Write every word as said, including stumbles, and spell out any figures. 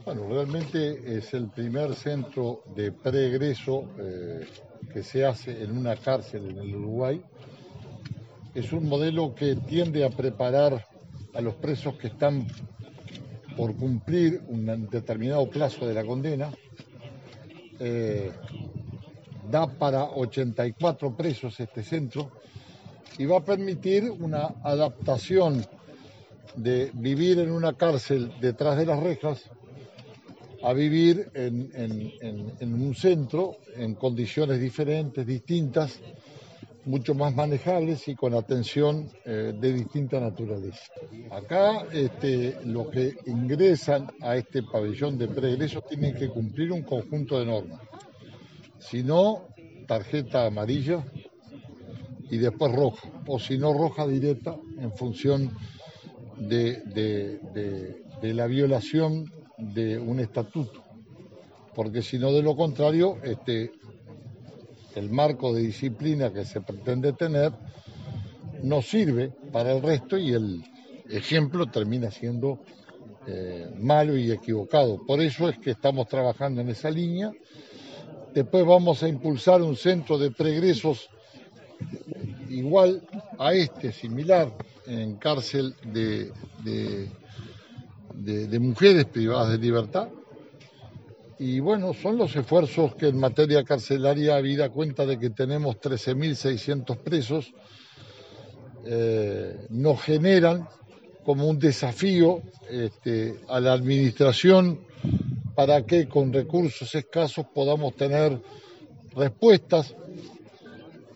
Bueno, realmente es el primer centro de preegreso eh, que se hace en una cárcel en el Uruguay. Es un modelo que tiende a preparar a los presos que están por cumplir un determinado plazo de la condena. Eh, da para ochenta y cuatro presos este centro y va a permitir una adaptación de vivir en una cárcel detrás de las rejas a vivir en, en, en, en un centro en condiciones diferentes, distintas, mucho más manejables y con atención eh, de distinta naturaleza. Acá este, los que ingresan a este pabellón de preegreso tienen que cumplir un conjunto de normas. Si no, tarjeta amarilla y después roja, o si no, roja directa en función de, de, de, de la violación de un estatuto, porque si no, de lo contrario, este, el marco de disciplina que se pretende tener no sirve para el resto y el ejemplo termina siendo eh, malo y equivocado. Por eso es que estamos trabajando en esa línea. Después vamos a impulsar un centro de preegresos igual a este, similar, en cárcel de, de, de, de mujeres privadas de libertad. Y bueno, son los esfuerzos que en materia carcelaria, habida cuenta de que tenemos trece mil seiscientos presos, eh, nos generan como un desafío este, a la administración para que con recursos escasos podamos tener respuestas